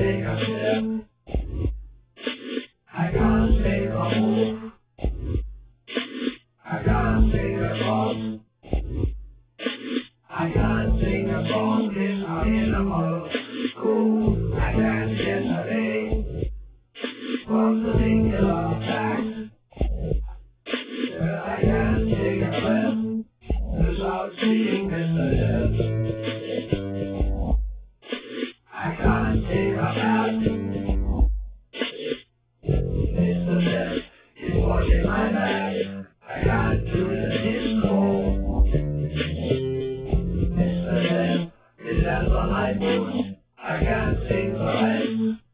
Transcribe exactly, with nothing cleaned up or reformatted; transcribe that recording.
take a step. I can't take a move. I can't take a cross. I can't sing a song this animal cool. I can't get away from the singular fact that I can't take a breath without seeing Mister Death. I can't take a bath. Mister Death is watching my back. I can't do the disco. Mister Death is as the light moon. I can't sing the rest.